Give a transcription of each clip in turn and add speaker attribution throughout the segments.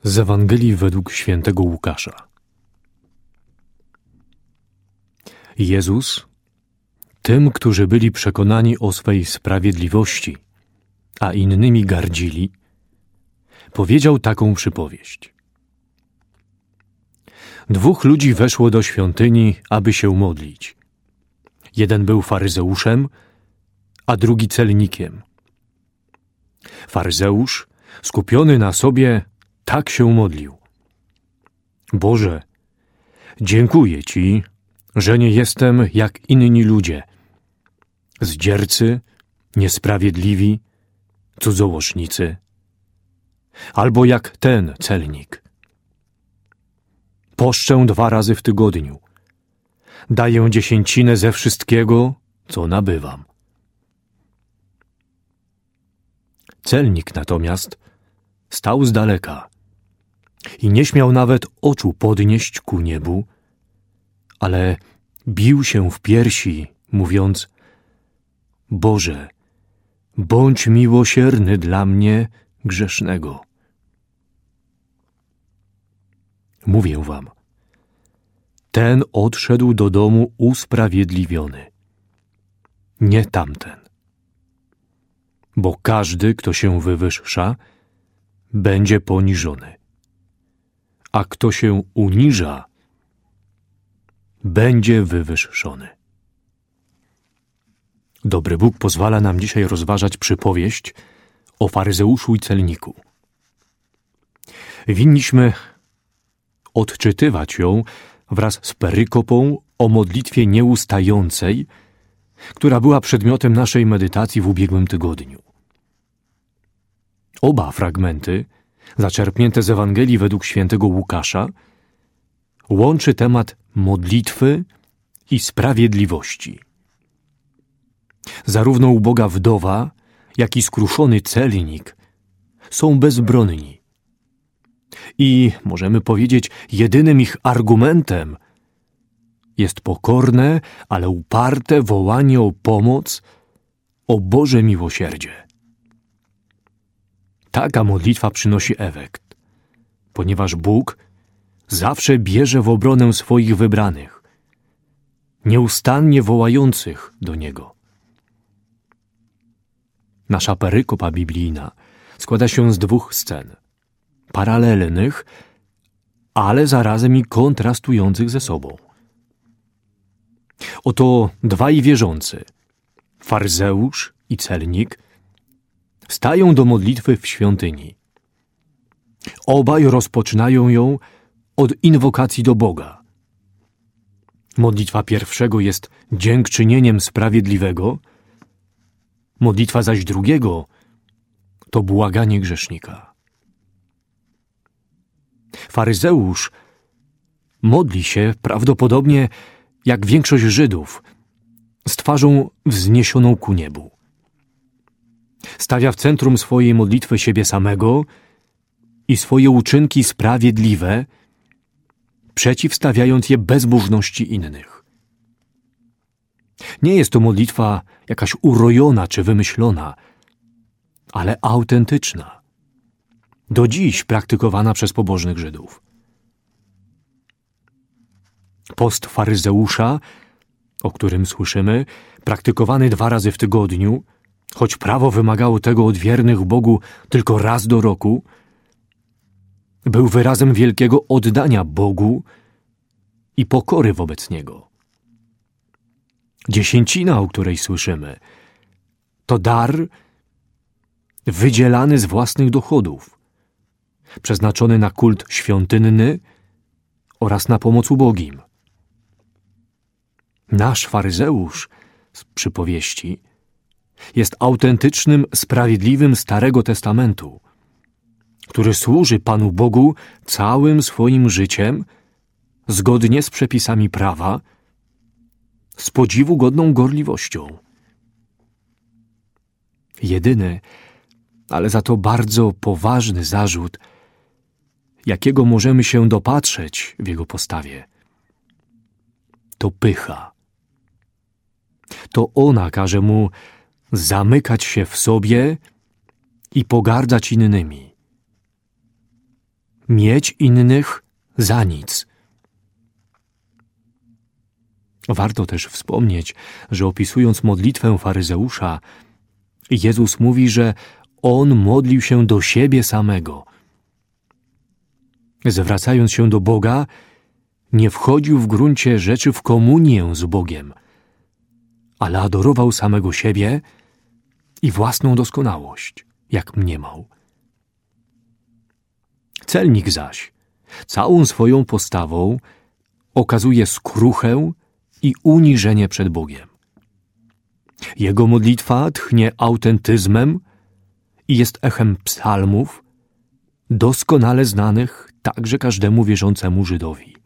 Speaker 1: Z Ewangelii według świętego Łukasza. Jezus tym, którzy byli przekonani o swej sprawiedliwości, a innymi gardzili, powiedział taką przypowieść. 2 ludzi weszło do świątyni, aby się modlić. Jeden był faryzeuszem, a drugi celnikiem. Faryzeusz, skupiony na sobie, tak się modlił. Boże, dziękuję Ci, że nie jestem jak inni ludzie, zdziercy, niesprawiedliwi, cudzołożnicy, albo jak ten celnik. Poszczę 2 razy w tygodniu. Daję 10 ze wszystkiego, co nabywam. Celnik natomiast stał z daleka i nie śmiał nawet oczu podnieść ku niebu, ale bił się w piersi, mówiąc: Boże, bądź miłosierny dla mnie, grzesznego. Mówię wam, ten odszedł do domu usprawiedliwiony, nie tamten. Bo każdy, kto się wywyższa, będzie poniżony, a kto się uniża, będzie wywyższony. Dobry Bóg pozwala nam dzisiaj rozważać przypowieść o faryzeuszu i celniku. Winniśmy odczytywać ją wraz z perykopą o modlitwie nieustającej, która była przedmiotem naszej medytacji w ubiegłym tygodniu. Oba fragmenty, zaczerpnięte z Ewangelii według świętego Łukasza, łączy temat modlitwy i sprawiedliwości. Zarówno uboga wdowa, jak i skruszony celnik są bezbronni. I, możemy powiedzieć, jedynym ich argumentem jest pokorne, ale uparte wołanie o pomoc, o Boże miłosierdzie. Taka modlitwa przynosi efekt, ponieważ Bóg zawsze bierze w obronę swoich wybranych, nieustannie wołających do Niego. Nasza perykopa biblijna składa się z 2 scen, paralelnych, ale zarazem i kontrastujących ze sobą. Oto 2 wierzący, faryzeusz i celnik, stają do modlitwy w świątyni. Obaj rozpoczynają ją od inwokacji do Boga. Modlitwa pierwszego jest dziękczynieniem sprawiedliwego, modlitwa zaś drugiego to błaganie grzesznika. Faryzeusz modli się prawdopodobnie jak większość Żydów, z twarzą wzniesioną ku niebu. Stawia w centrum swojej modlitwy siebie samego i swoje uczynki sprawiedliwe, przeciwstawiając je bezbożności innych. Nie jest to modlitwa jakaś urojona czy wymyślona, ale autentyczna, do dziś praktykowana przez pobożnych Żydów. Post faryzeusza, o którym słyszymy, praktykowany 2 razy w tygodniu, choć prawo wymagało tego od wiernych Bogu tylko raz do roku, był wyrazem wielkiego oddania Bogu i pokory wobec Niego. 10, o której słyszymy, to dar wydzielany z własnych dochodów, przeznaczony na kult świątynny oraz na pomoc ubogim. Nasz faryzeusz z przypowieści jest autentycznym, sprawiedliwym Starego Testamentu, który służy Panu Bogu całym swoim życiem, zgodnie z przepisami prawa, z podziwu godną gorliwością. Jedyny, ale za to bardzo poważny zarzut, jakiego możemy się dopatrzeć w jego postawie, to pycha. To ona każe mu zamykać się w sobie i pogardzać innymi. mieć innych za nic. Warto też wspomnieć, że opisując modlitwę faryzeusza, Jezus mówi, że on modlił się do siebie samego. Zwracając się do Boga, nie wchodził w gruncie rzeczy w komunię z Bogiem, ale adorował samego siebie i własną doskonałość, jak mniemał. Celnik zaś całą swoją postawą okazuje skruchę i uniżenie przed Bogiem. Jego modlitwa tchnie autentyzmem i jest echem psalmów, doskonale znanych także każdemu wierzącemu Żydowi.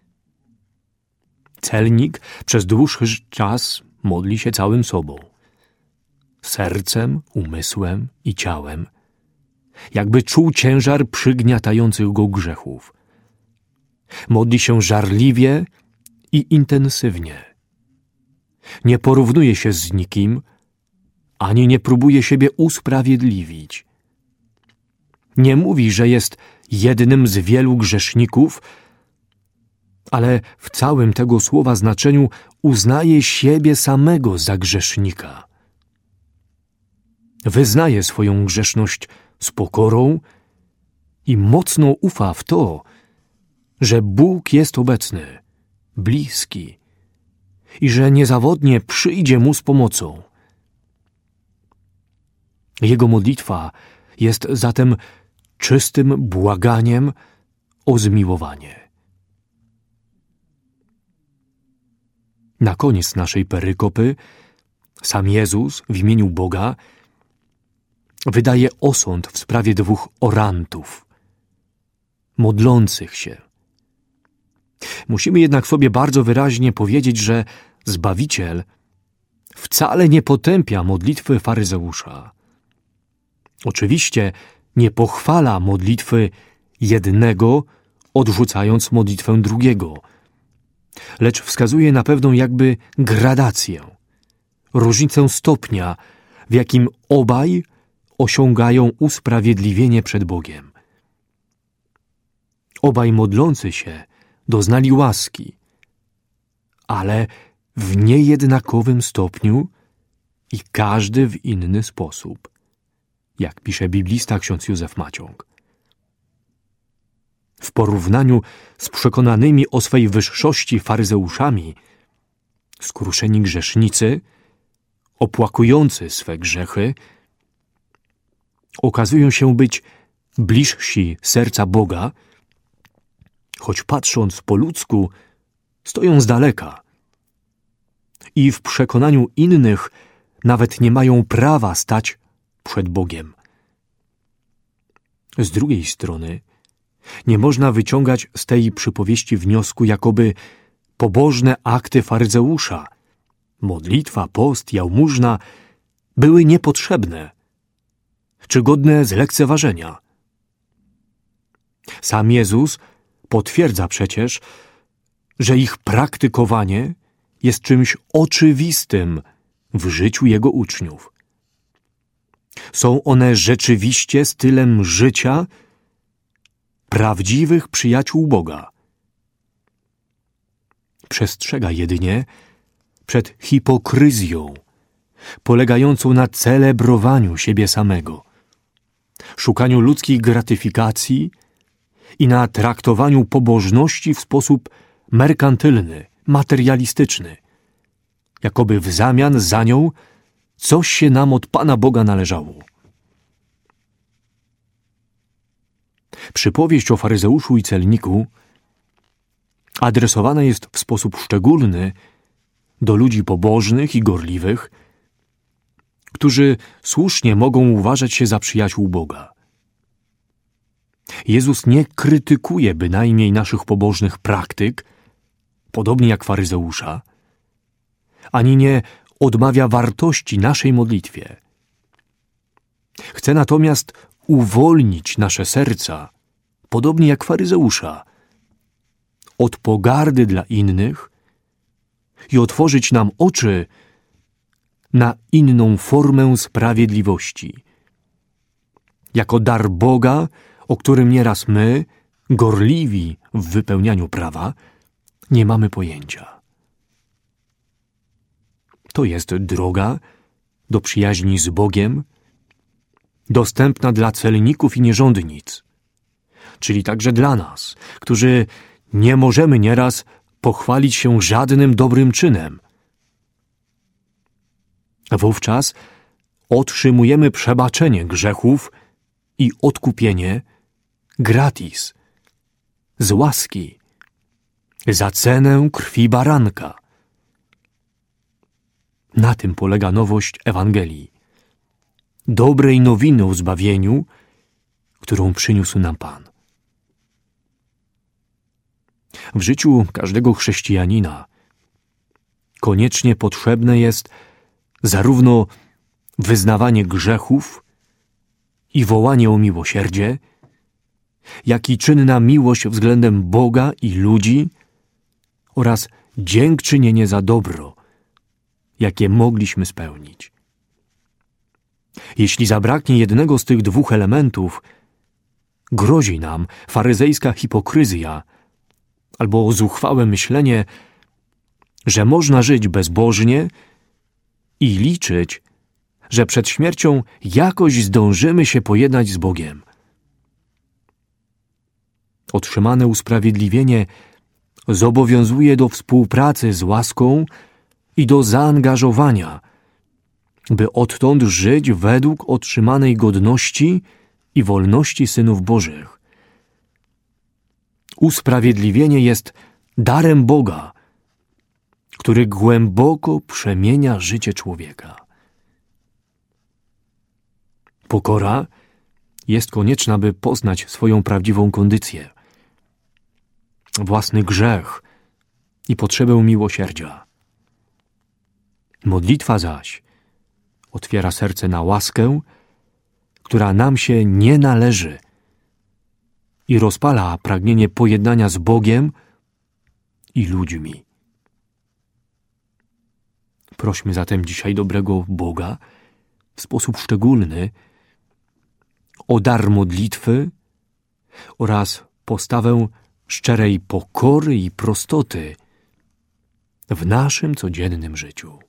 Speaker 1: Celnik przez dłuższy czas modli się całym sobą, sercem, umysłem i ciałem, jakby czuł ciężar przygniatających go grzechów. Modli się żarliwie i intensywnie. Nie porównuje się z nikim, ani nie próbuje siebie usprawiedliwić. Nie mówi, że jest jednym z wielu grzeszników, ale w całym tego słowa znaczeniu uznaje siebie samego za grzesznika. Wyznaje swoją grzeszność z pokorą i mocno ufa w to, że Bóg jest obecny, bliski i że niezawodnie przyjdzie mu z pomocą. Jego modlitwa jest zatem czystym błaganiem o zmiłowanie. Na koniec naszej perykopy sam Jezus w imieniu Boga wydaje osąd w sprawie dwóch orantów, modlących się. Musimy jednak sobie bardzo wyraźnie powiedzieć, że Zbawiciel wcale nie potępia modlitwy faryzeusza. Oczywiście nie pochwala modlitwy jednego, odrzucając modlitwę drugiego, lecz wskazuje na pewną jakby gradację, różnicę stopnia, w jakim obaj osiągają usprawiedliwienie przed Bogiem. Obaj modlący się doznali łaski, ale w niejednakowym stopniu i każdy w inny sposób, jak pisze biblista ksiądz Józef Maciąg. W porównaniu z przekonanymi o swej wyższości faryzeuszami, skruszeni grzesznicy, opłakujący swe grzechy, okazują się być bliżsi serca Boga, choć patrząc po ludzku, stoją z daleka i w przekonaniu innych nawet nie mają prawa stać przed Bogiem. Z drugiej strony, nie można wyciągać z tej przypowieści wniosku, jakoby pobożne akty faryzeusza, modlitwa, post, jałmużna były niepotrzebne czy godne zlekceważenia. Sam Jezus potwierdza przecież, że ich praktykowanie jest czymś oczywistym w życiu Jego uczniów. Są one rzeczywiście stylem życia prawdziwych przyjaciół Boga. Przestrzega jedynie przed hipokryzją, polegającą na celebrowaniu siebie samego, szukaniu ludzkich gratyfikacji i na traktowaniu pobożności w sposób merkantylny, materialistyczny, jakoby w zamian za nią coś się nam od Pana Boga należało. Przypowieść o faryzeuszu i celniku adresowana jest w sposób szczególny do ludzi pobożnych i gorliwych, którzy słusznie mogą uważać się za przyjaciół Boga. Jezus nie krytykuje bynajmniej naszych pobożnych praktyk, podobnie jak faryzeusza, ani nie odmawia wartości naszej modlitwie. Chce natomiast uwolnić nasze serca, podobnie jak faryzeusza, od pogardy dla innych i otworzyć nam oczy na inną formę sprawiedliwości. Jako dar Boga, o którym nieraz my, gorliwi w wypełnianiu prawa, nie mamy pojęcia. To jest droga do przyjaźni z Bogiem, dostępna dla celników i nierządnic, czyli także dla nas, którzy nie możemy nieraz pochwalić się żadnym dobrym czynem. Wówczas otrzymujemy przebaczenie grzechów i odkupienie gratis, z łaski, za cenę krwi baranka. Na tym polega nowość Ewangelii, dobrej nowiny o zbawieniu, którą przyniósł nam Pan. W życiu każdego chrześcijanina koniecznie potrzebne jest zarówno wyznawanie grzechów i wołanie o miłosierdzie, jak i czynna miłość względem Boga i ludzi oraz dziękczynienie za dobro, jakie mogliśmy spełnić. Jeśli zabraknie jednego z tych dwóch elementów, grozi nam faryzejska hipokryzja albo zuchwałe myślenie, że można żyć bezbożnie i liczyć, że przed śmiercią jakoś zdążymy się pojednać z Bogiem. Otrzymane usprawiedliwienie zobowiązuje do współpracy z łaską i do zaangażowania, by odtąd żyć według otrzymanej godności i wolności synów Bożych. Usprawiedliwienie jest darem Boga, który głęboko przemienia życie człowieka. Pokora jest konieczna, by poznać swoją prawdziwą kondycję, własny grzech i potrzebę miłosierdzia. Modlitwa zaś otwiera serce na łaskę, która nam się nie należy i rozpala pragnienie pojednania z Bogiem i ludźmi. Prośmy zatem dzisiaj dobrego Boga w sposób szczególny o dar modlitwy oraz postawę szczerej pokory i prostoty w naszym codziennym życiu.